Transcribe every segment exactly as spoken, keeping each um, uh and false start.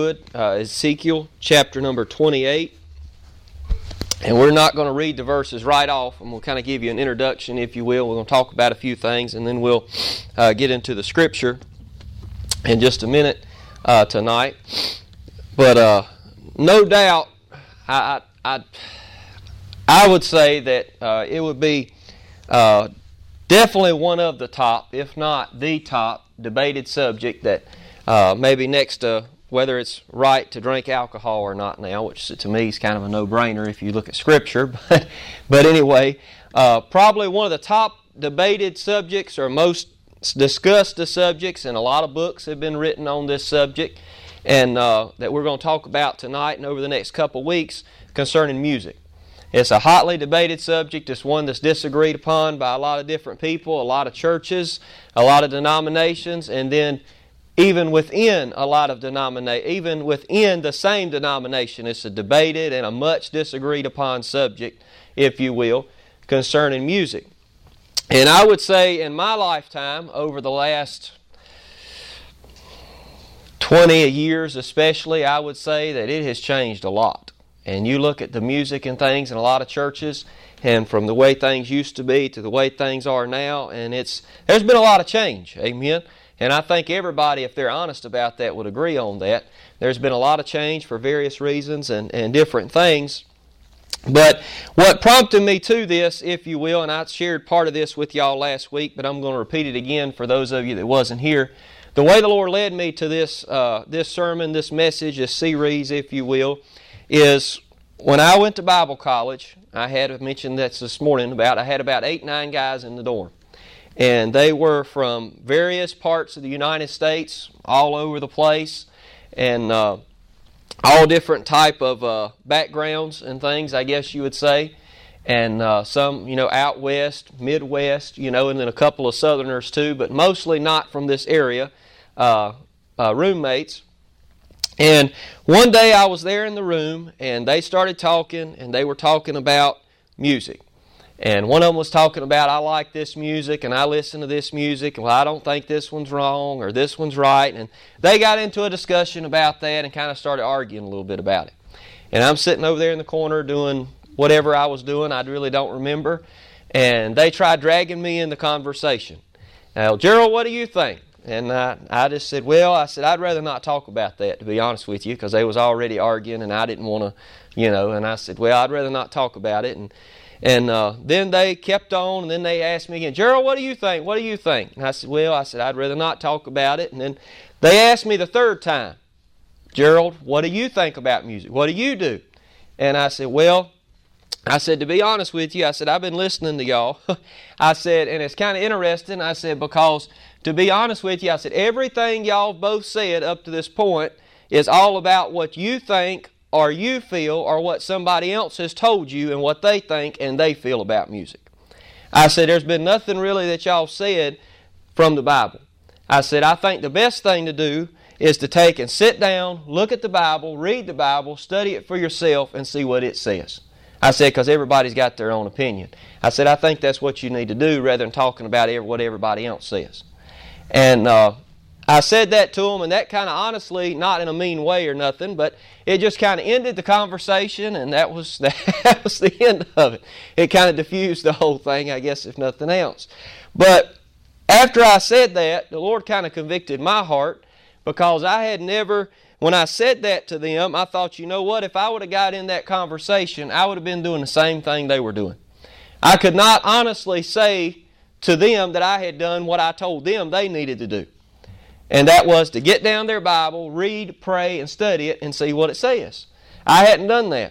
would, uh, Ezekiel chapter number twenty-eight. And we're not going to read the verses right off, and we'll kind of give you an introduction, if you will. We're going to talk about a few things, and then we'll uh, get into the Scripture in just a minute uh, tonight. But uh, no doubt, I, I, I would say that uh, it would be uh, definitely one of the top, if not the top, debated subject that uh, maybe next to whether it's right to drink alcohol or not now, which to me is kind of a no-brainer if you look at Scripture. But, but anyway, uh, probably one of the top debated subjects or most discussed subjects, and a lot of books have been written on this subject, and uh, that we're going to talk about tonight and over the next couple weeks concerning music. It's a hotly debated subject. It's one that's disagreed upon by a lot of different people, a lot of churches, a lot of denominations, and then even within a lot of denominate, even within the same denomination, it's a debated and a much disagreed upon subject, if you will, concerning music. And I would say in my lifetime, over the last twenty years especially, I would say that it has changed a lot. And you look at the music and things in a lot of churches, and from the way things used to be to the way things are now, and it's there's been a lot of change. Amen. And I think everybody, if they're honest about that, would agree on that. There's been a lot of change for various reasons and, and different things. But what prompted me to this, if you will, and I shared part of this with y'all last week, but I'm going to repeat it again for those of you that wasn't here. The way the Lord led me to this, uh, this sermon, this message, this series, if you will, is when I went to Bible college, I had mentioned that this morning about, I had about eight, nine guys in the dorm. And they were from various parts of the United States, all over the place, and uh, all different type of uh, backgrounds and things, I guess you would say. And uh, some, you know, out west, Midwest, you know, and then a couple of Southerners too, but mostly not from this area, uh, uh, roommates. And one day I was there in the room, and they started talking, and they were talking about music. And one of them was talking about, I like this music, and I listen to this music, and well, I don't think this one's wrong, or this one's right. And they got into a discussion about that and kind of started arguing a little bit about it. And I'm sitting over there in the corner doing whatever I was doing, I really don't remember. And they tried dragging me in the conversation. Now, Gerald, what do you think? And I, I just said, well, I said, I'd rather not talk about that, to be honest with you, because they was already arguing, and I didn't want to, you know, and I said, well, I'd rather not talk about it. And And uh, then they kept on, and then they asked me again, Gerald, what do you think? What do you think? And I said, well, I said, I'd rather not talk about it. And then they asked me the third time, Gerald, what do you think about music? What do you do? And I said, well, I said, to be honest with you, I said, I've been listening to y'all. I said, and it's kind of interesting, I said, because to be honest with you, I said, everything y'all both said up to this point is all about what you think or you feel, or what somebody else has told you and what they think and they feel about music. I said, there's been nothing really that y'all said from the Bible. I said, I think the best thing to do is to take and sit down, look at the Bible, read the Bible, study it for yourself, and see what it says. I said, because everybody's got their own opinion. I said, I think that's what you need to do rather than talking about what everybody else says. And uh, I said that to them, and that kind of honestly, not in a mean way or nothing, but it just kind of ended the conversation, and that was that was the end of it. It kind of diffused the whole thing, I guess, if nothing else. But after I said that, the Lord kind of convicted my heart, because I had never, when I said that to them, I thought, you know what, if I would have got in that conversation, I would have been doing the same thing they were doing. I could not honestly say to them that I had done what I told them they needed to do. And that was to get down their Bible, read, pray, and study it, and see what it says. I hadn't done that.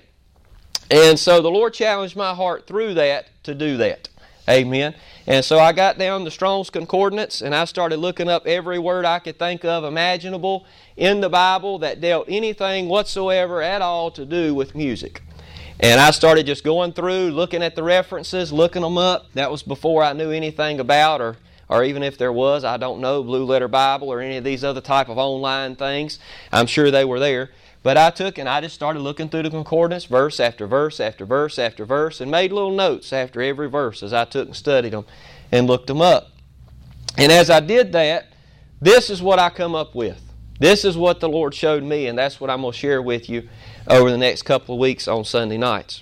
And so the Lord challenged my heart through that to do that. Amen. And so I got down the Strong's Concordance, and I started looking up every word I could think of imaginable in the Bible that dealt anything whatsoever at all to do with music. And I started just going through, looking at the references, looking them up. That was before I knew anything about, or or even if there was, I don't know, Blue Letter Bible or any of these other type of online things. I'm sure they were there. But I took and I just started looking through the concordance, verse after verse after verse after verse, and made little notes after every verse as I took and studied them and looked them up. And as I did that, this is what I come up with. This is what the Lord showed me, and that's what I'm going to share with you over the next couple of weeks on Sunday nights.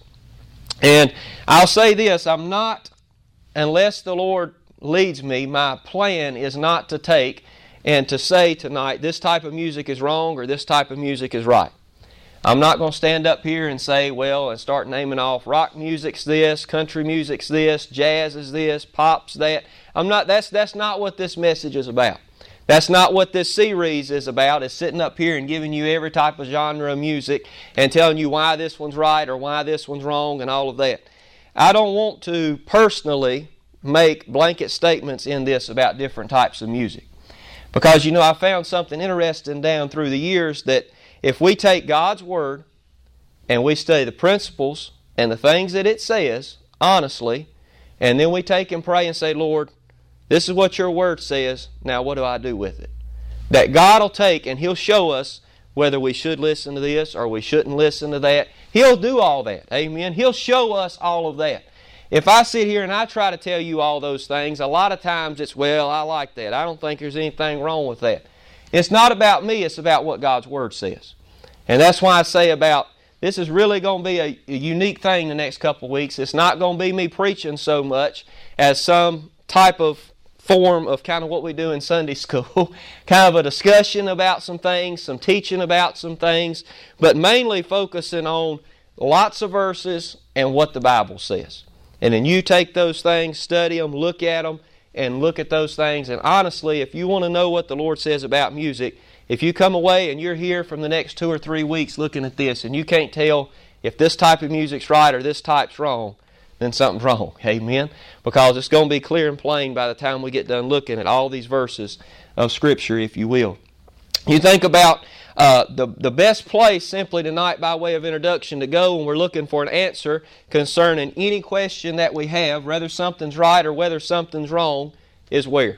And I'll say this, I'm not, unless the Lord leads me, my plan is not to take and to say tonight, this type of music is wrong or this type of music is right. I'm not going to stand up here and say, well, and start naming off rock music's this, country music's this, jazz is this, pop's that. I'm not. That's that's not what this message is about. That's not what this series is about, is sitting up here and giving you every type of genre of music and telling you why this one's right or why this one's wrong and all of that. I don't want to personally make blanket statements in this about different types of music. Because, you know, I found something interesting down through the years that if we take God's Word and we study the principles and the things that it says, honestly, and then we take and pray and say, Lord, this is what your Word says, now what do I do with it? That God will take and He'll show us whether we should listen to this or we shouldn't listen to that. He'll do all that, amen? He'll show us all of that. If I sit here and I try to tell you all those things, a lot of times it's, well, I like that. I don't think there's anything wrong with that. It's not about me, it's about what God's Word says. And that's why I say about, this is really going to be a, a unique thing the next couple of weeks. It's not going to be me preaching so much as some type of form of kind of what we do in Sunday school, kind of a discussion about some things, some teaching about some things, but mainly focusing on lots of verses and what the Bible says. And then you take those things, study them, look at them, and look at those things. And honestly, if you want to know what the Lord says about music, if you come away and you're here from the next two or three weeks looking at this and you can't tell if this type of music's right or this type's wrong, then something's wrong. Amen? Because it's going to be clear and plain by the time we get done looking at all these verses of Scripture, if you will. You think about uh, the, the best place simply tonight by way of introduction to go when we're looking for an answer concerning any question that we have, whether something's right or whether something's wrong, is where?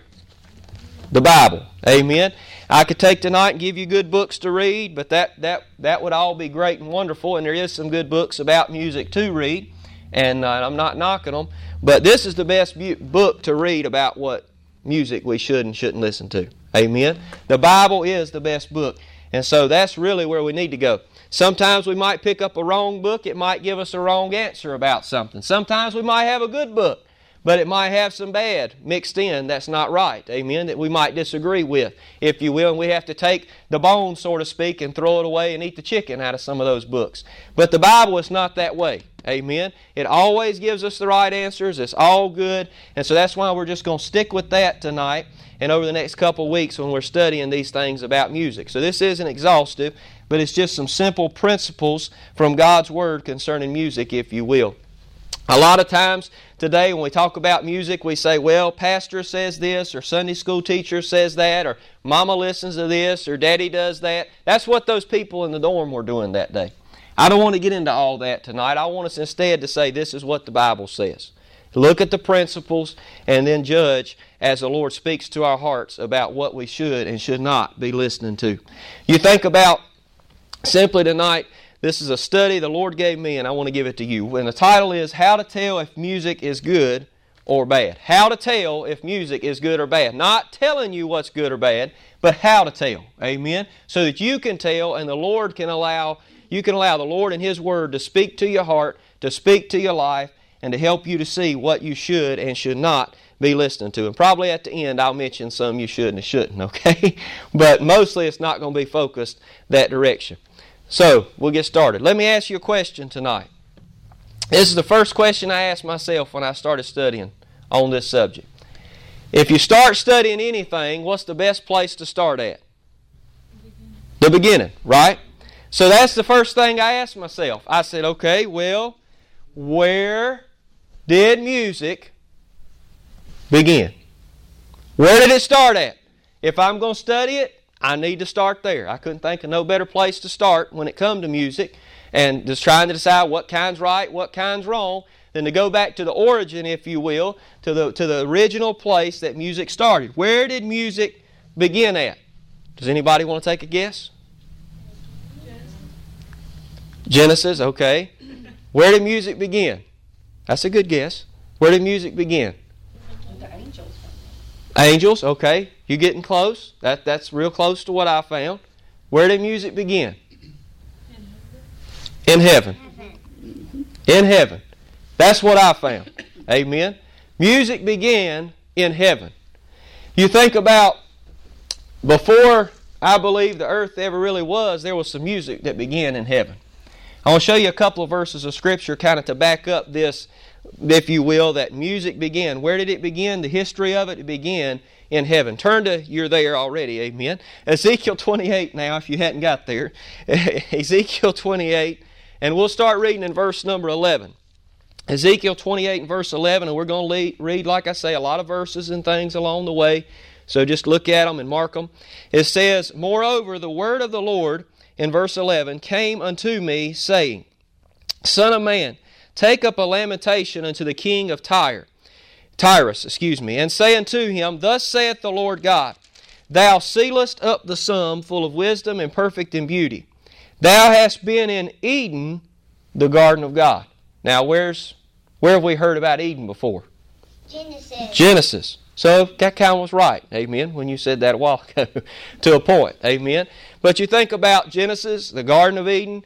The Bible. Amen? I could take tonight and give you good books to read, but that, that, that would all be great and wonderful, and there is some good books about music to read. And uh, I'm not knocking them, but this is the best bu- book to read about what music we should and shouldn't listen to. Amen? The Bible is the best book, and so that's really where we need to go. Sometimes we might pick up a wrong book. It might give us a wrong answer about something. Sometimes we might have a good book, but it might have some bad mixed in that's not right. Amen? That we might disagree with, if you will, and we have to take the bones, so to speak, and throw it away and eat the chicken out of some of those books. But the Bible is not that way. Amen. It always gives us the right answers. It's all good. And so that's why we're just going to stick with that tonight and over the next couple of weeks when we're studying these things about music. So this isn't exhaustive, but it's just some simple principles from God's Word concerning music, if you will. A lot of times today when we talk about music, we say, well, pastor says this, or Sunday school teacher says that, or mama listens to this, or daddy does that. That's what those people in the dorm were doing that day. I don't want to get into all that tonight. I want us instead to say this is what the Bible says. Look at the principles and then judge as the Lord speaks to our hearts about what we should and should not be listening to. You think about simply tonight, this is a study the Lord gave me and I want to give it to you. And the title is How to Tell If Music is Good or Bad. How to tell if music is good or bad. Not telling you what's good or bad, but how to tell. Amen? So that you can tell and the Lord can allow You can allow the Lord and His Word to speak to your heart, to speak to your life, and to help you to see what you should and should not be listening to. And probably at the end I'll mention some you should and shouldn't, okay? But mostly it's not going to be focused that direction. So, we'll get started. Let me ask you a question tonight. This is the first question I asked myself when I started studying on this subject. If you start studying anything, what's the best place to start at? The beginning, right? So that's the first thing I asked myself. I said, okay, well, where did music begin? Where did it start at? If I'm going to study it, I need to start there. I couldn't think of no better place to start when it come to music and just trying to decide what kind's right, what kind's wrong, than to go back to the origin, if you will, to the, to the original place that music started. Where did music begin at? Does anybody want to take a guess? Genesis, okay. Where did music begin? That's a good guess. Where did music begin? The angels. Angels, okay. You're getting close. That, that's real close to what I found. Where did music begin? In heaven. In heaven. That's what I found. Amen. Music began in heaven. You think about before, I believe, the earth ever really was, there was some music that began in heaven. I want to show you a couple of verses of Scripture kind of to back up this, if you will, that music began. Where did it begin? The history of it, it began in heaven. Turn to, you're there already, amen. Ezekiel twenty-eight now, if you hadn't got there. Ezekiel twenty-eight, and we'll start reading in verse number eleven. Ezekiel twenty-eight and verse eleven, and we're going to read, like I say, a lot of verses and things along the way. So just look at them and mark them. It says, "Moreover, the word of the Lord," in verse eleven, "came unto me, saying, Son of man, take up a lamentation unto the king of Tyre, Tyrus, excuse me, and say unto him, Thus saith the Lord God, Thou sealest up the sum full of wisdom and perfect in beauty. Thou hast been in Eden, the garden of God." Now, where's where have we heard about Eden before? Genesis. Genesis. So that kind of was right, amen, when you said that a while ago, to a point, amen. But you think about Genesis, the Garden of Eden,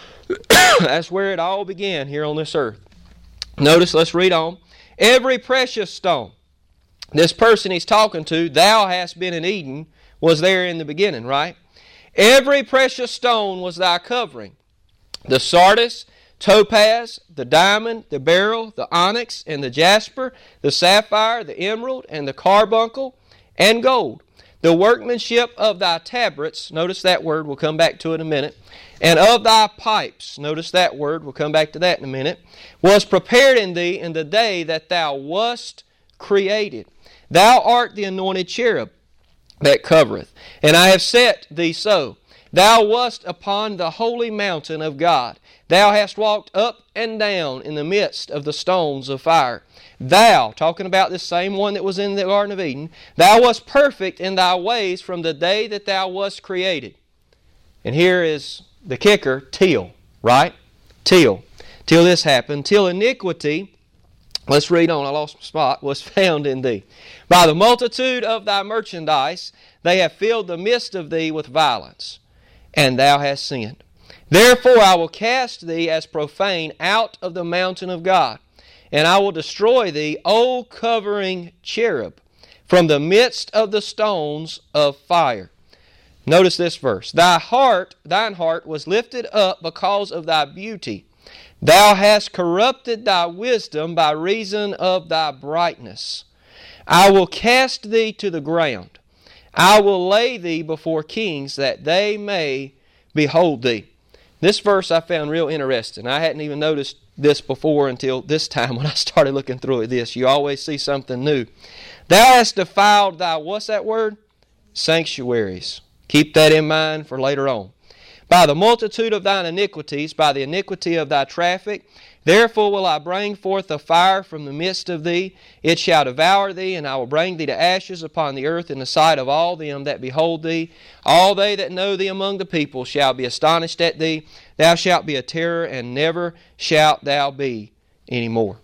that's where it all began here on this earth. Notice, let's read on. "Every precious stone," this person he's talking to, "thou hast been in Eden," was there in the beginning, right? "Every precious stone was thy covering, the sardius, topaz, the diamond, the beryl, the onyx, and the jasper, the sapphire, the emerald, and the carbuncle, and gold. The workmanship of thy tabrets," notice that word, we'll come back to it in a minute, "and of thy pipes," notice that word, we'll come back to that in a minute, "was prepared in thee in the day that thou wast created. Thou art the anointed cherub that covereth, and I have set thee so. Thou wast upon the holy mountain of God. Thou hast walked up and down in the midst of the stones of fire. Thou," talking about this same one that was in the Garden of Eden, "thou wast perfect in thy ways from the day that thou wast created." And here is the kicker, till, right? Till. Till this happened. "Till iniquity," let's read on, I lost my spot, "was found in thee. By the multitude of thy merchandise, they have filled the midst of thee with violence, and thou hast sinned. Therefore I will cast thee as profane out of the mountain of God, and I will destroy thee, O covering cherub, from the midst of the stones of fire." Notice this verse. "Thy heart, thine heart was lifted up because of thy beauty. Thou hast corrupted thy wisdom by reason of thy brightness. I will cast thee to the ground. I will lay thee before kings that they may behold thee." This verse I found real interesting. I hadn't even noticed this before until this time when I started looking through this. You always see something new. "Thou hast defiled thy," what's that word? "Sanctuaries." Keep that in mind for later on. "By the multitude of thine iniquities, by the iniquity of thy traffic, therefore will I bring forth a fire from the midst of thee. It shall devour thee, and I will bring thee to ashes upon the earth in the sight of all them that behold thee. All they that know thee among the people shall be astonished at thee. Thou shalt be a terror, and never shalt thou be any more."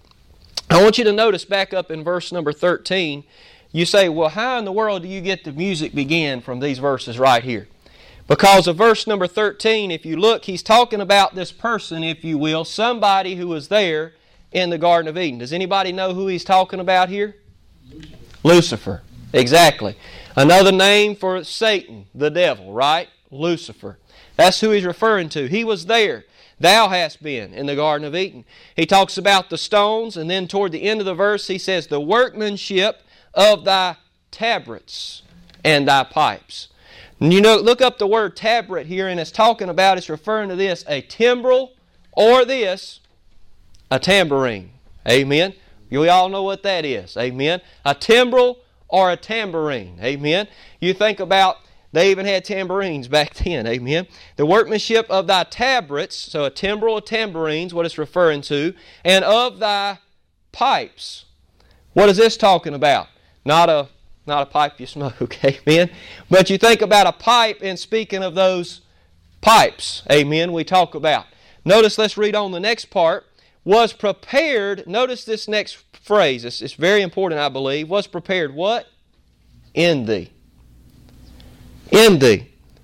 I want you to notice back up in verse number thirteen. You say, well, how in the world do you get the music begin from these verses right here? Because of verse number thirteen, if you look, he's talking about this person, if you will, somebody who was there in the Garden of Eden. Does anybody know who he's talking about here? Lucifer. Lucifer. Exactly. Another name for Satan, the devil, right? Lucifer. That's who he's referring to. He was there. Thou hast been in the Garden of Eden. He talks about the stones, and then toward the end of the verse he says, "The workmanship of thy tabrets and thy pipes." And you know, look up the word tabret here, and it's talking about, it's referring to this, a timbrel, or this, a tambourine. Amen. We all know what that is. Amen. A timbrel or a tambourine. Amen. You think about, they even had tambourines back then. Amen. "The workmanship of thy tabrets," so a timbrel or tambourines, what it's referring to, "and of thy pipes." What is this talking about? Not a Not a pipe you smoke, amen. But you think about a pipe, and speaking of those pipes, amen, we talk about. Notice, let's read on the next part. "Was prepared," notice this next phrase, it's, it's very important, I believe. "Was prepared" what? "In thee." In thee.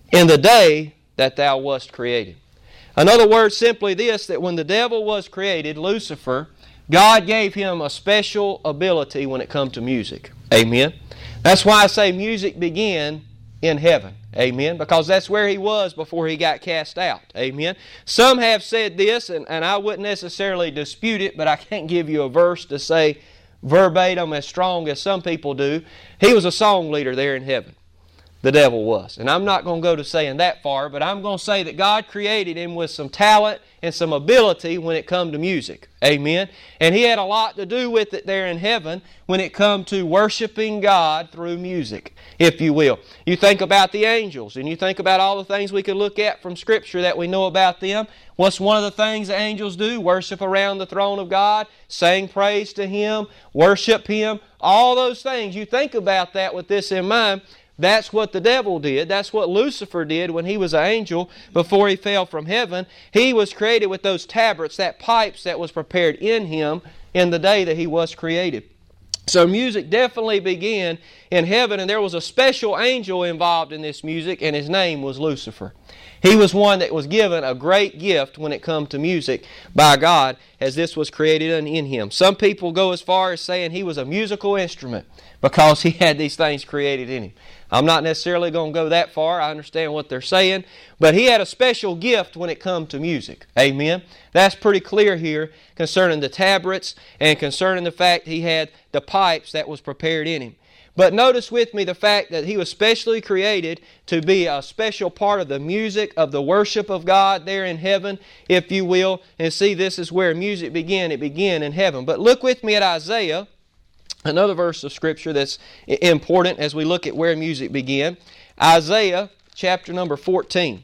in the day that thou wast created. In other words, simply this, that when the devil was created, Lucifer, God gave him a special ability when it comes to music. Amen. That's why I say music began in heaven. Amen. Because that's where he was before he got cast out. Amen. Some have said this, and, and I wouldn't necessarily dispute it, but I can't give you a verse to say verbatim as strong as some people do. He was a song leader there in heaven. The devil was. And I'm not going to go to saying that far, but I'm going to say that God created him with some talent and some ability when it come to music. Amen. And he had a lot to do with it there in heaven when it come to worshiping God through music, if you will. You think about the angels, and you think about all the things we could look at from Scripture that we know about them. What's one of the things the angels do? Worship around the throne of God, sing praise to Him, worship Him, all those things. You think about that with this in mind. That's what the devil did. That's what Lucifer did when he was an angel before he fell from heaven. He was created with those tabrets, that pipes that was prepared in him in the day that he was created. So music definitely began in heaven, and there was a special angel involved in this music, and his name was Lucifer. He was one that was given a great gift when it come to music by God, as this was created in him. Some people go as far as saying he was a musical instrument because he had these things created in him. I'm not necessarily going to go that far. I understand what they're saying. But he had a special gift when it comes to music. Amen. That's pretty clear here concerning the tabrets and concerning the fact he had the pipes that was prepared in him. But notice with me the fact that he was specially created to be a special part of the music, of the worship of God there in heaven, if you will. And see, this is where music began. It began in heaven. But look with me at Isaiah, another verse of Scripture that's important as we look at where music began. Isaiah chapter number fourteen.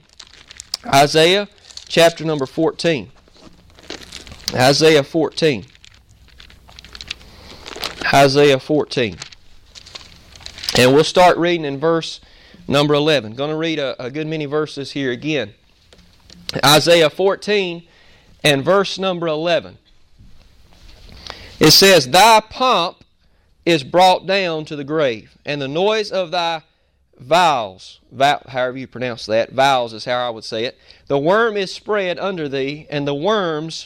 Isaiah chapter number fourteen. Isaiah fourteen. Isaiah fourteen. And we'll start reading in verse number eleven. Going to read a, a good many verses here again. Isaiah fourteen and verse number eleven. It says, Thy pomp is brought down to the grave, and the noise of thy vowels, vow, however you pronounce that, vowels is how I would say it, the worm is spread under thee, and the worms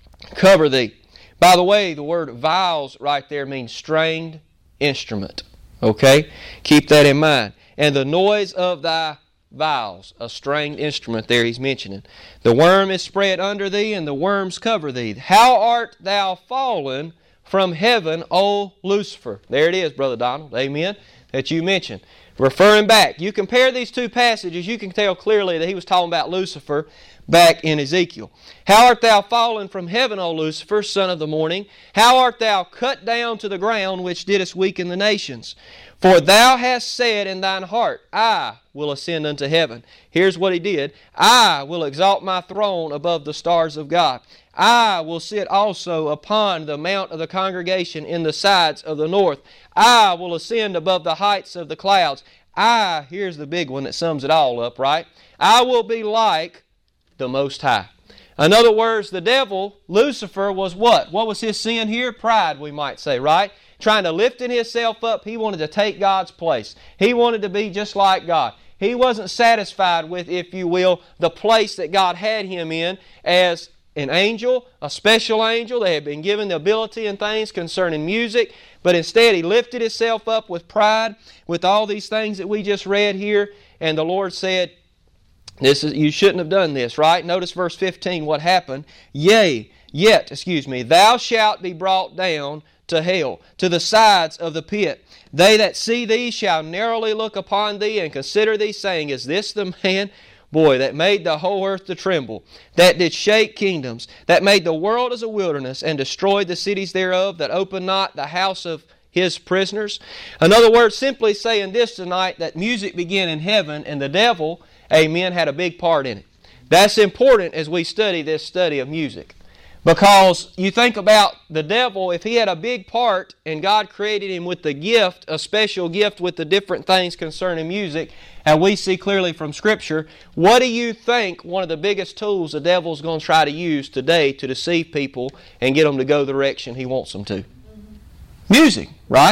cover thee. By the way, the word vowels right there means stringed instrument. Okay? Keep that in mind. And the noise of thy vowels, a stringed instrument there he's mentioning. The worm is spread under thee, and the worms cover thee. How art thou fallen from heaven, O Lucifer? There it is, Brother Donald. Amen. That you mentioned. Referring back. You compare these two passages, you can tell clearly that he was talking about Lucifer back in Ezekiel. How art thou fallen from heaven, O Lucifer, son of the morning? How art thou cut down to the ground, which didst weaken the nations? For thou hast said in thine heart, I will ascend unto heaven. Here's what he did. I will exalt my throne above the stars of God. I will sit also upon the mount of the congregation in the sides of the north. I will ascend above the heights of the clouds. I, here's the big one that sums it all up, right? I will be like the Most High. In other words, the devil, Lucifer, was what? What was his sin here? Pride, we might say, right? Trying to lift himself up. He wanted to take God's place. He wanted to be just like God. He wasn't satisfied with, if you will, the place that God had him in as an angel, a special angel. They had been given the ability and things concerning music, but instead he lifted himself up with pride, with all these things that we just read here, and the Lord said, This is, you shouldn't have done this, right? Notice verse fifteen, what happened. Yea, yet, excuse me, thou shalt be brought down to hell, to the sides of the pit. They that see thee shall narrowly look upon thee and consider thee, saying, Is this the man, boy, that made the whole earth to tremble, that did shake kingdoms, that made the world as a wilderness, and destroyed the cities thereof, that opened not the house of his prisoners? In other words, simply saying this tonight, that music began in heaven, and the devil, amen, had a big part in it. That's important as we study this study of music. Because you think about the devil, if he had a big part and God created him with the gift, a special gift with the different things concerning music, and we see clearly from Scripture, what do you think one of the biggest tools the devil's going to try to use today to deceive people and get them to go the direction he wants them to? Music, right?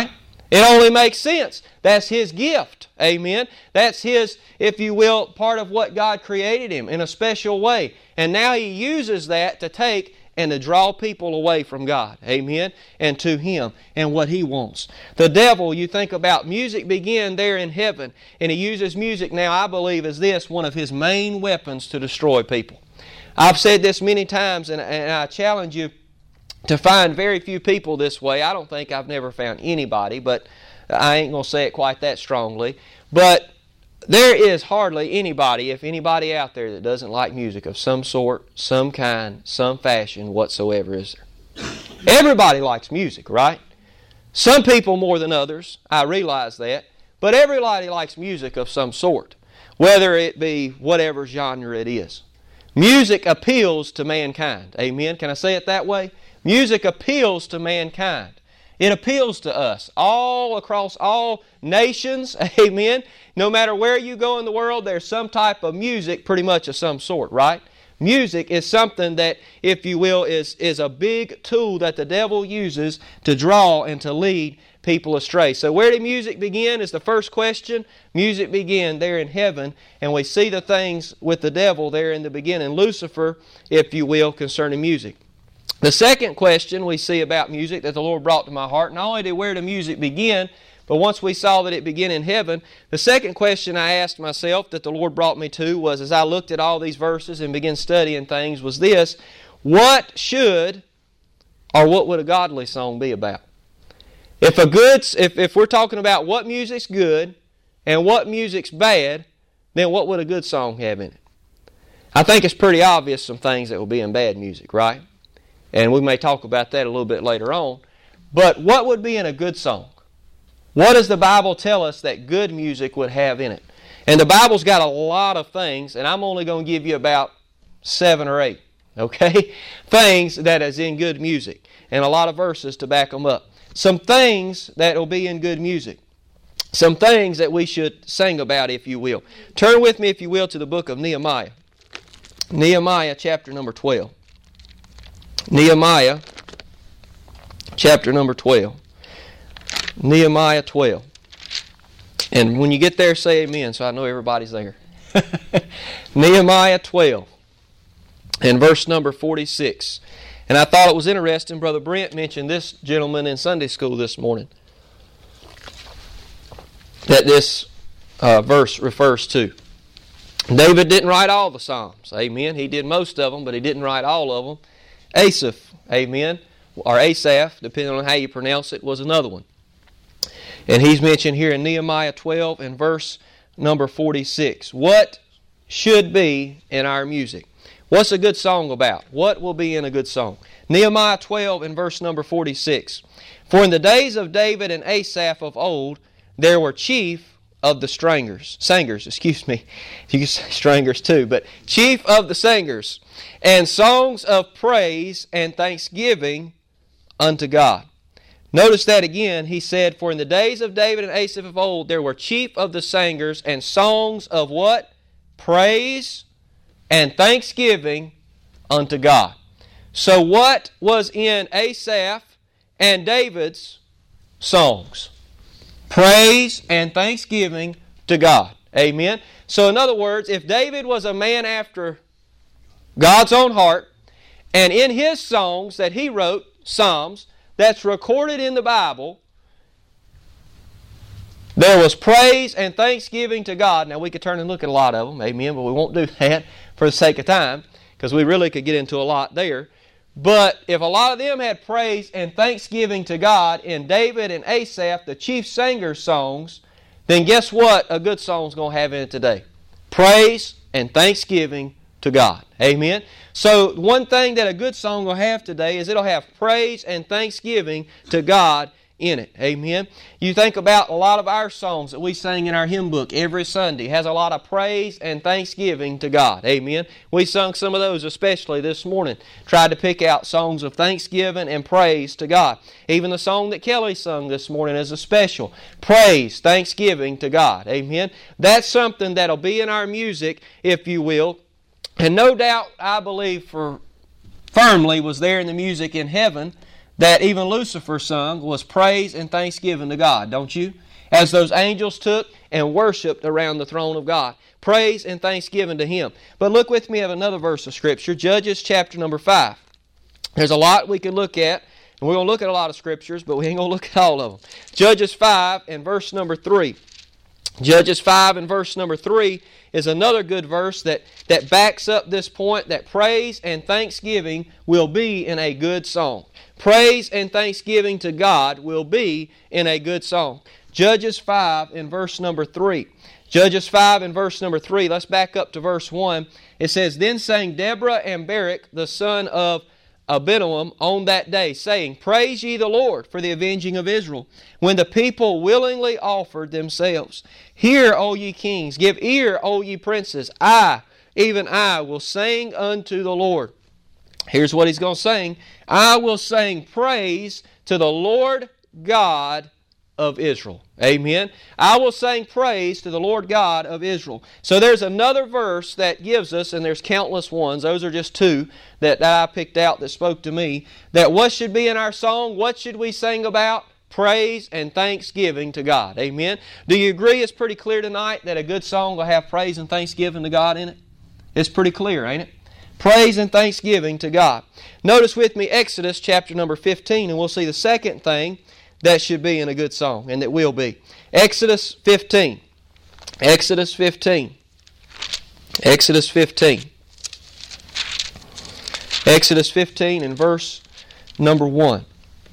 It only makes sense. That's His gift. Amen. That's His, if you will, part of what God created him in a special way. And now He uses that to take and to draw people away from God. Amen. And to Him and what He wants. The devil, you think about music began there in heaven. And he uses music now, I believe, as this, one of his main weapons to destroy people. I've said this many times, and, and I challenge you to find very few people this way. I don't think I've never found anybody, but I ain't going to say it quite that strongly. But there is hardly anybody, if anybody out there, that doesn't like music of some sort, some kind, some fashion whatsoever, is there? Everybody likes music, right? Some people more than others, I realize that. But everybody likes music of some sort, whether it be whatever genre it is. Music appeals to mankind. Amen? Can I say it that way? Music appeals to mankind. It appeals to us all across all nations. Amen? No matter where you go in the world, there's some type of music pretty much of some sort, right? Music is something that, if you will, is, is a big tool that the devil uses to draw and to lead people astray. So where did music begin is the first question. Music began there in heaven, and we see the things with the devil there in the beginning. Lucifer, if you will, concerning music. The second question we see about music that the Lord brought to my heart, not only did where did music begin, but once we saw that it began in heaven, the second question I asked myself that the Lord brought me to was, as I looked at all these verses and began studying things, was this: what should or what would a godly song be about? If a good, if, if we're talking about what music's good and what music's bad, then what would a good song have in it? I think it's pretty obvious some things that will be in bad music, right? And we may talk about that a little bit later on. But what would be in a good song? What does the Bible tell us that good music would have in it? And the Bible's got a lot of things, and I'm only going to give you about seven or eight, okay, things that is in good music, and a lot of verses to back them up. Some things that will be in good music. Some things that we should sing about, if you will. Turn with me, if you will, to the book of Nehemiah. Nehemiah chapter number twelve. Nehemiah chapter number twelve. Nehemiah twelve. And when you get there, say amen, so I know everybody's there. Nehemiah twelve and verse number forty-six. And I thought it was interesting, Brother Brent mentioned this gentleman in Sunday school this morning that this uh, verse refers to. David didn't write all the Psalms, amen. He did most of them, but he didn't write all of them. Asaph, amen, or Asaph, depending on how you pronounce it, was another one. And he's mentioned here in Nehemiah twelve and verse number forty-six. What should be in our music? What's a good song about? What will be in a good song? Nehemiah twelve and verse number forty-six. For in the days of David and Asaph of old, there were chief of the stringers, singers, excuse me. You can say stringers too, but chief of the singers, and songs of praise and thanksgiving unto God. Notice that again. He said, for in the days of David and Asaph of old, there were chief of the singers and songs of what? Praise and thanksgiving unto God. So what was in Asaph and David's songs? Praise and thanksgiving to God. Amen. So in other words, if David was a man after God's own heart, and in his songs that he wrote, Psalms, that's recorded in the Bible, there was praise and thanksgiving to God. Now we could turn and look at a lot of them, amen, but we won't do that for the sake of time, because we really could get into a lot there. But if a lot of them had praise and thanksgiving to God in David and Asaph, the chief singers' songs, then guess what a good song's going to have in it today? Praise and thanksgiving to God. Amen? So one thing that a good song will have today is it'll have praise and thanksgiving to God in it. Amen? You think about a lot of our songs that we sing in our hymn book every Sunday. It has a lot of praise and thanksgiving to God. Amen? We sung some of those especially this morning. Tried to pick out songs of thanksgiving and praise to God. Even the song that Kelly sung this morning is a special. Praise, thanksgiving to God. Amen? That's something that'll be in our music, if you will. And no doubt, I believe for firmly was there in the music in heaven that even Lucifer sung was praise and thanksgiving to God, don't you? As those angels took and worshiped around the throne of God. Praise and thanksgiving to Him. But look with me at another verse of Scripture, Judges chapter number five. There's a lot we could look at, and we're going to look at a lot of Scriptures, but we ain't going to look at all of them. Judges five and verse number three. Judges five and verse number three is another good verse that, that backs up this point that praise and thanksgiving will be in a good song. Praise and thanksgiving to God will be in a good song. Judges five and verse number three. Judges five and verse number three. Let's back up to verse one. It says, Then sang Deborah and Barak, the son of Abinoam, on that day, saying, Praise ye the Lord for the avenging of Israel, when the people willingly offered themselves. Hear, O ye kings, give ear, O ye princes. I, even I, will sing unto the Lord. Here's what he's going to sing. I will sing praise to the Lord God of Israel. Amen. I will sing praise to the Lord God of Israel. So there's another verse that gives us, and there's countless ones, those are just two that, that I picked out that spoke to me, that what should be in our song, what should we sing about? Praise and thanksgiving to God. Amen. Do you agree it's pretty clear tonight that a good song will have praise and thanksgiving to God in it? It's pretty clear, ain't it? Praise and thanksgiving to God. Notice with me Exodus chapter number fifteen, and we'll see the second thing that should be in a good song, and that will be. Exodus fifteen. Exodus fifteen. Exodus fifteen. Exodus fifteen and verse number one.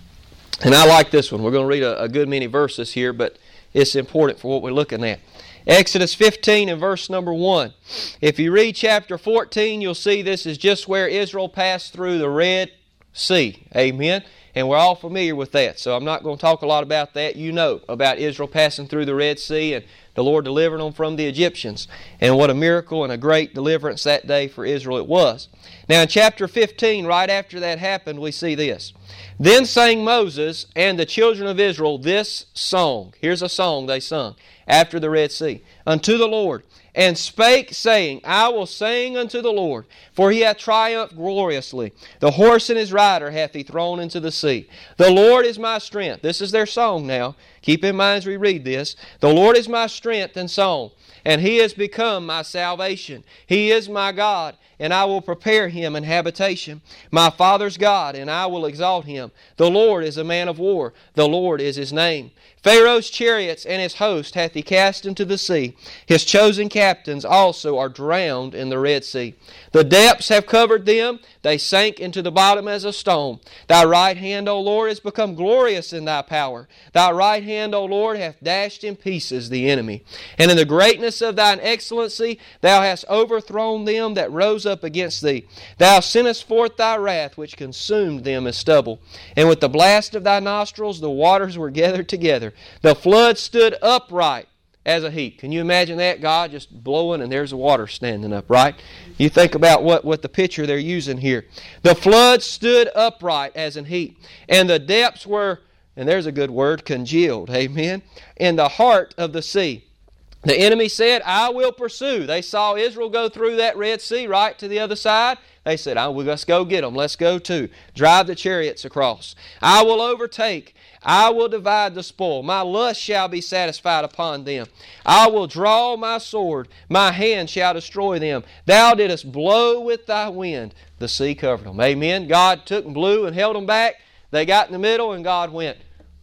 And I like this one. We're going to read a, a good many verses here, but it's important for what we're looking at. Exodus fifteen and verse number one. If you read chapter fourteen, you'll see this is just where Israel passed through the Red Sea. Amen. And we're all familiar with that, so I'm not going to talk a lot about that. You know about Israel passing through the Red Sea and the Lord delivering them from the Egyptians. And what a miracle and a great deliverance that day for Israel it was. Now in chapter fifteen, right after that happened, we see this. Then sang Moses and the children of Israel this song. Here's a song they sung after the Red Sea. Unto the Lord. And spake, saying, I will sing unto the Lord, for He hath triumphed gloriously. The horse and his rider hath He thrown into the sea. The Lord is my strength. This is their song now. Keep in mind as we read this. The Lord is my strength and song, and He has become my salvation. He is my God, and I will prepare Him an habitation. My Father's God, and I will exalt Him. The Lord is a man of war. The Lord is His name. Pharaoh's chariots and his host hath He cast into the sea. His chosen captains also are drowned in the Red Sea. The depths have covered them. They sank into the bottom as a stone. Thy right hand, O Lord, has become glorious in Thy power. Thy right hand, O Lord, hath dashed in pieces the enemy. And in the greatness of Thine excellency Thou hast overthrown them that rose up against Thee. Thou sentest forth Thy wrath, which consumed them as stubble. And with the blast of Thy nostrils the waters were gathered together. The flood stood upright as a heap. Can you imagine that? God just blowing and there's the water standing up, right? You think about what, what the picture they're using here. The flood stood upright as an heap, and the depths were, and there's a good word, congealed, amen, in the heart of the sea. The enemy said, I will pursue. They saw Israel go through that Red Sea right to the other side. They said, oh, well, let's go get them. Let's go too. Drive the chariots across. I will overtake. I will divide the spoil. My lust shall be satisfied upon them. I will draw my sword. My hand shall destroy them. Thou didst blow with Thy wind. The sea covered them. Amen. God took and blew and held them back. They got in the middle and God went,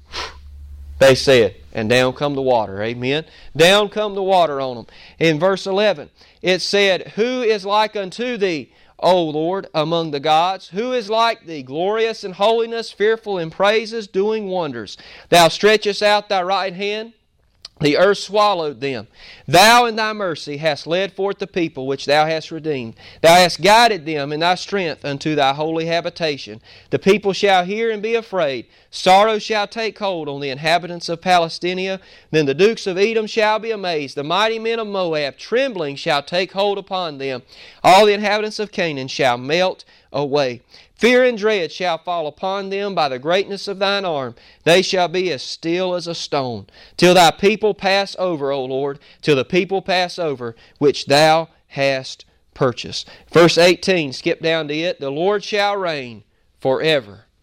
they said, and down come the water. Amen. Down come the water on them. In verse eleven, it said, Who is like unto Thee, O Lord, among the gods? Who is like Thee, glorious in holiness, fearful in praises, doing wonders? Thou stretchest out Thy right hand. The earth swallowed them. Thou in Thy mercy hast led forth the people which Thou hast redeemed. Thou hast guided them in Thy strength unto Thy holy habitation. The people shall hear and be afraid. Sorrow shall take hold on the inhabitants of Palestina. Then the dukes of Edom shall be amazed. The mighty men of Moab, trembling, shall take hold upon them. All the inhabitants of Canaan shall melt away. Fear and dread shall fall upon them by the greatness of Thine arm. They shall be as still as a stone, till Thy people pass over, O Lord, till the people pass over, which Thou hast purchased. Verse eighteen, skip down to it. The Lord shall reign forever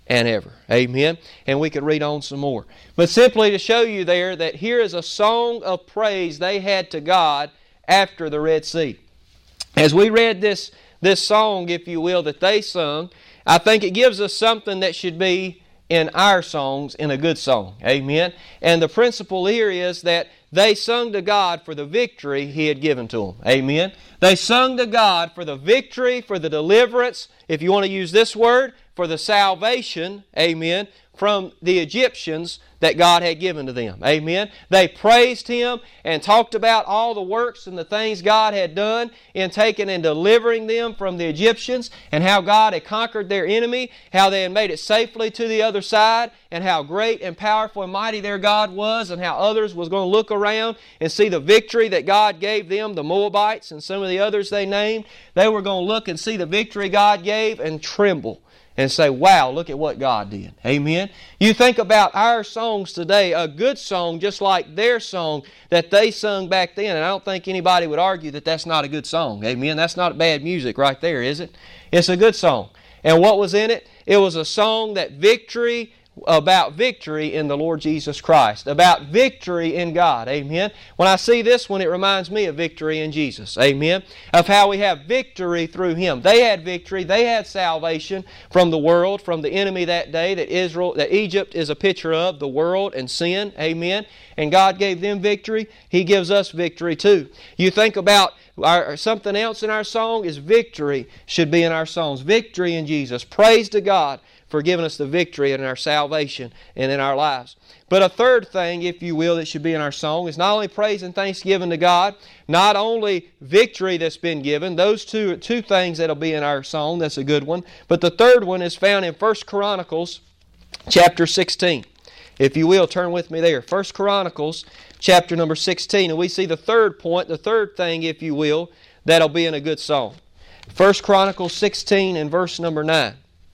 and ever. Amen. And we could read on some more. But simply to show you there that here is a song of praise they had to God after the Red Sea. As we read this, this song, if you will, that they sung, I think it gives us something that should be in our songs in a good song. Amen. And the principle here is that they sung to God for the victory He had given to them. Amen. They sung to God for the victory, for the deliverance, if you want to use this word, for the salvation, amen, from the Egyptians that God had given to them. Amen. They praised Him and talked about all the works and the things God had done in taking and delivering them from the Egyptians, and how God had conquered their enemy, how they had made it safely to the other side, and how great and powerful and mighty their God was, and how others was going to look around and see the victory that God gave them, the Moabites and some of the others they named. They were going to look and see the victory God gave and tremble and say, wow, look at what God did. Amen. You think about our songs today, a good song just like their song that they sung back then, and I don't think anybody would argue that that's not a good song. Amen. That's not bad music right there, is it? It's a good song. And what was in it? It was a song that victory, about victory in the Lord Jesus Christ, about victory in God. Amen. When I see this one, it reminds me of victory in Jesus. Amen. Of how we have victory through Him. They had victory. They had salvation from the world, from the enemy that day that Israel, that Egypt is a picture of, the world and sin. Amen. And God gave them victory. He gives us victory too. You think about our, something else in our song is victory should be in our songs. Victory in Jesus. Praise to God for giving us the victory in our salvation and in our lives. But a third thing, if you will, that should be in our song is not only praise and thanksgiving to God, not only victory that's been given, those two, two things that'll be in our song, that's a good one, but the third one is found in First Chronicles chapter sixteen. If you will, turn with me there. First Chronicles chapter number sixteen, and we see the third point, the third thing, if you will, that'll be in a good song. First Chronicles sixteen and verse number nine.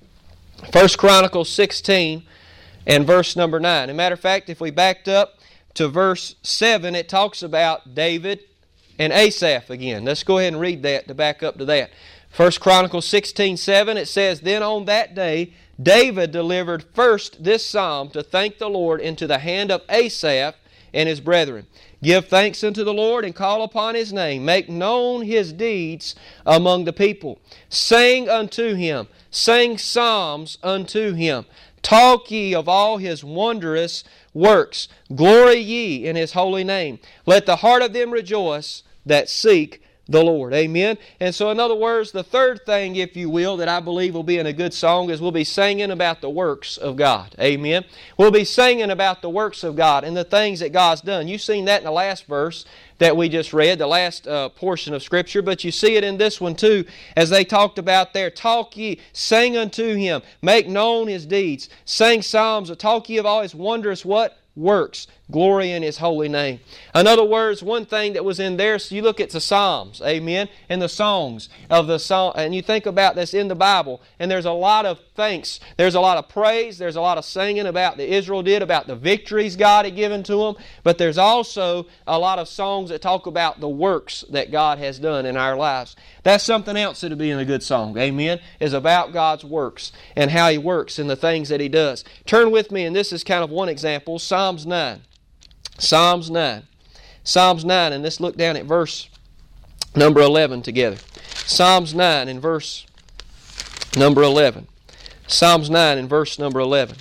First Chronicles sixteen and verse number nine. As a matter of fact, if we backed up to verse seven, it talks about David and Asaph again. Let's go ahead and read that to back up to that. First Chronicles sixteen seven, it says, Then on that day David delivered first this psalm to thank the Lord into the hand of Asaph and his brethren. Give thanks unto the Lord and call upon His name. Make known His deeds among the people. Sing unto Him. Sing psalms unto Him. Talk ye of all His wondrous works. Glory ye in His holy name. Let the heart of them rejoice that seek the Lord. Amen. And so in other words, the third thing, if you will, that I believe will be in a good song is we'll be singing about the works of God. Amen. We'll be singing about the works of God and the things that God's done. You've seen that in the last verse that we just read, the last uh, portion of Scripture, but you see it in this one too, as they talked about there. Talk ye, sing unto Him, make known His deeds, sing psalms, talk ye of all His wondrous what? Works. Glory in His holy name. In other words, one thing that was in there, so you look at the Psalms, amen, and the songs of the song, and you think about this in the Bible, and there's a lot of thanks, there's a lot of praise, there's a lot of singing about that Israel did, about the victories God had given to them, but there's also a lot of songs that talk about the works that God has done in our lives. That's something else that'll be in a good song, amen, is about God's works and how He works and the things that He does. Turn with me, and this is kind of one example, Psalms nine. Psalms nine. Psalms nine, and let's look down at verse number eleven together. Psalms nine and verse number eleven. Psalms nine and verse number eleven.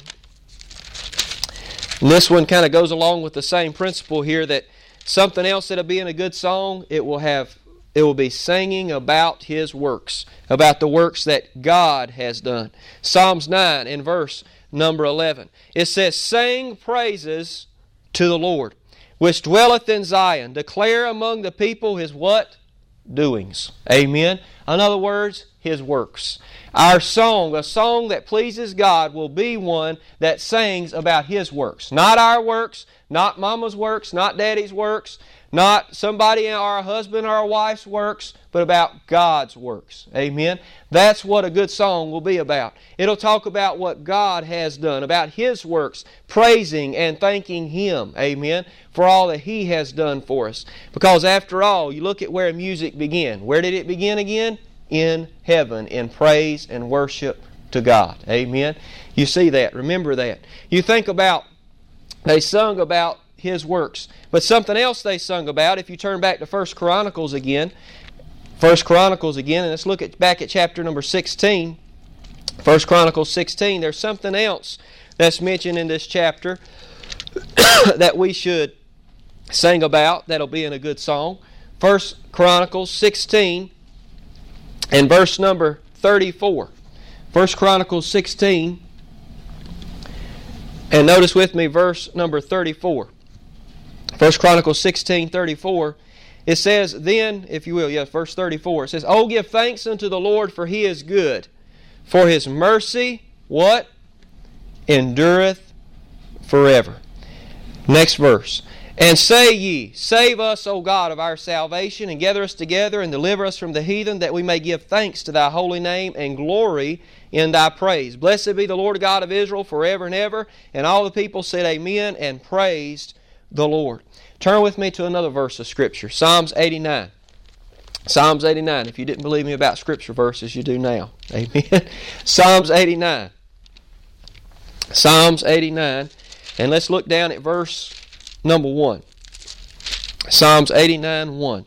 And this one kind of goes along with the same principle here, that something else that'll be in a good song, it will have it will be singing about His works, about the works that God has done. Psalms nine and verse number eleven. It says, Sing praises to the Lord, which dwelleth in Zion. Declare among the people His what? Doings. Amen. In other words, His works. Our song, a song that pleases God, will be one that sings about His works. Not our works, not mama's works, not daddy's works, not somebody, our husband or our wife's works, but about God's works. Amen. That's what a good song will be about. It'll talk about what God has done, about His works, praising and thanking Him, amen, for all that He has done for us. Because after all, you look at where music began. Where did it begin again? In heaven, in praise and worship to God. Amen. You see that. Remember that. You think about, they sung about His works. But something else they sung about, if you turn back to First Chronicles again, First Chronicles again, and let's look at back at chapter number sixteen. First Chronicles sixteen, there's something else that's mentioned in this chapter that we should sing about that'll be in a good song. First Chronicles sixteen and verse number thirty-four. First Chronicles sixteen, and notice with me verse number thirty-four. First Chronicles sixteen, thirty-four. It says, then, if you will, yes, verse thirty-four. It says, oh, give thanks unto the Lord, for He is good. For His mercy, what? Endureth forever. Next verse. And say ye, save us, O God, of our salvation, and gather us together, and deliver us from the heathen, that we may give thanks to Thy holy name, and glory in Thy praise. Blessed be the Lord God of Israel forever and ever. And all the people said amen, and praised the Lord. Turn with me to another verse of Scripture. Psalms eighty-nine. Psalms eighty-nine. If you didn't believe me about Scripture verses, you do now. Amen. Psalms eighty-nine. Psalms eighty-nine. And let's look down at verse number one. Psalms eighty-nine, one.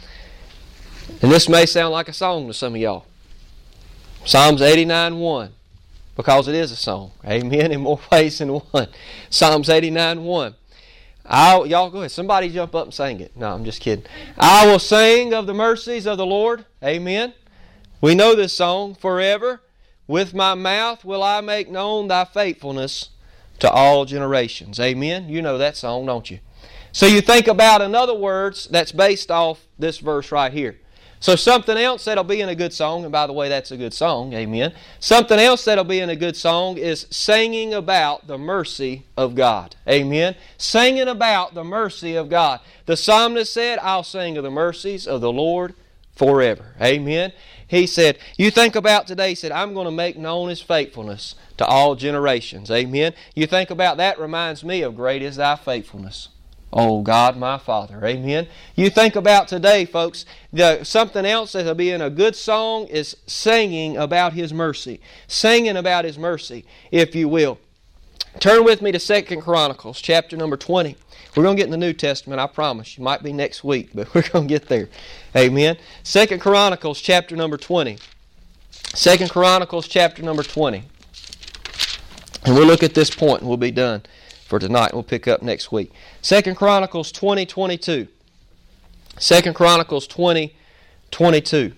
And this may sound like a song to some of y'all. Psalms eighty-nine, one. Because it is a song. Amen. In more ways than one. Psalms eighty-nine, one. I'll, y'all go ahead. Somebody jump up and sing it. No, I'm just kidding. I will sing of the mercies of the Lord. Amen. We know this song. Forever with my mouth will I make known Thy faithfulness to all generations. Amen. You know that song, don't you? So you think about, in other words, that's based off this verse right here. So something else that'll be in a good song, and by the way, that's a good song, amen. Something else that'll be in a good song is singing about the mercy of God, amen. Singing about the mercy of God. The psalmist said, I'll sing of the mercies of the Lord forever, amen. He said, you think about today, he said, I'm going to make known His faithfulness to all generations, amen. You think about that, reminds me of great is Thy faithfulness, oh God, my Father. Amen. You think about today, folks, the, something else that'll be in a good song is singing about His mercy. Singing about His mercy, if you will. Turn with me to Second Chronicles, chapter number twenty. We're going to get in the New Testament, I promise. You might be next week, but we're going to get there. Amen. Second Chronicles, chapter number twenty. Second Chronicles, chapter number twenty. And we'll look at this point and we'll be done for tonight. We'll pick up next week. Second Chronicles twenty, twenty-two. Second Chronicles twenty, twenty-two.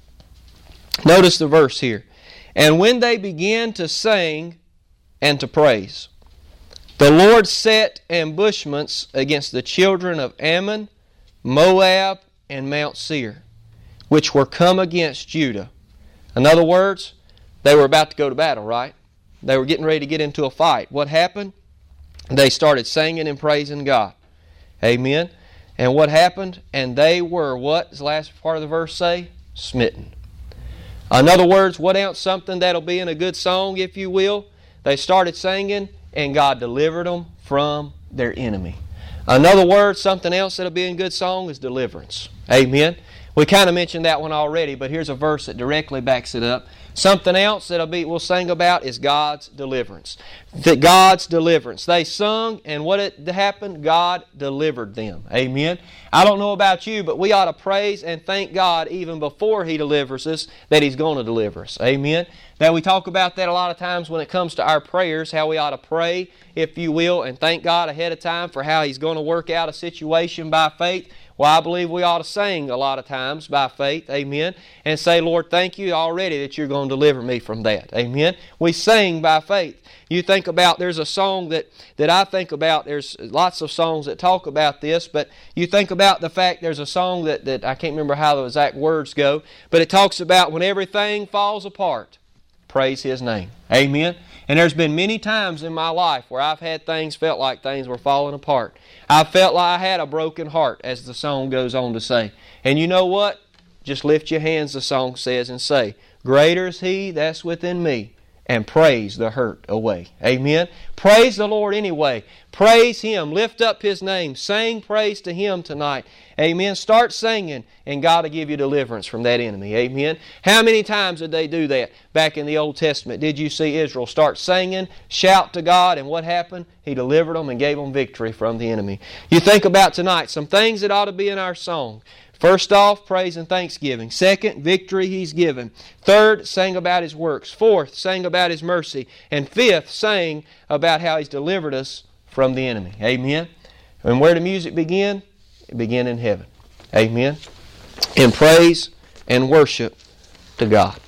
Notice the verse here. And when they began to sing and to praise, the Lord set ambushments against the children of Ammon, Moab, and Mount Seir, which were come against Judah. In other words, they were about to go to battle, right? They were getting ready to get into a fight. What happened? They started singing and praising God. Amen. And what happened? And they were, what does the last part of the verse say? Smitten. In other words, what else? Something that'll be in a good song, if you will. They started singing and God delivered them from their enemy. In other words, something else that'll be in a good song is deliverance. Amen. We kind of mentioned that one already, but here's a verse that directly backs it up. Something else that we'll sing about is God's deliverance. That God's deliverance. They sung, and what it happened? God delivered them. Amen. I don't know about you, but we ought to praise and thank God even before He delivers us that He's going to deliver us. Amen. Now we talk about that a lot of times when it comes to our prayers, how we ought to pray, if you will, and thank God ahead of time for how He's going to work out a situation by faith. Well, I believe we ought to sing a lot of times by faith, amen, and say, Lord, thank you already that you're going to deliver me from that, amen. We sing by faith. You think about, there's a song that, that I think about, there's lots of songs that talk about this, but you think about the fact there's a song that, that I can't remember how the exact words go, but it talks about when everything falls apart, praise His name, amen. And there's been many times in my life where I've had things, felt like things were falling apart. I felt like I had a broken heart, as the song goes on to say. And you know what? Just lift your hands, the song says, and say, greater is He that's within me and praise the hurt away. Amen. Praise the Lord anyway. Praise Him. Lift up His name. Sing praise to Him tonight. Amen. Start singing and God will give you deliverance from that enemy. Amen. How many times did they do that back in the Old Testament? Did you see Israel start singing, shout to God, and what happened? He delivered them and gave them victory from the enemy. You think about tonight, some things that ought to be in our song. First off, praise and thanksgiving. Second, victory He's given. Third, sing about His works. Fourth, sing about His mercy. And fifth, sing about how He's delivered us from the enemy. Amen. And where did music begin? It began in heaven. Amen. In praise and worship to God.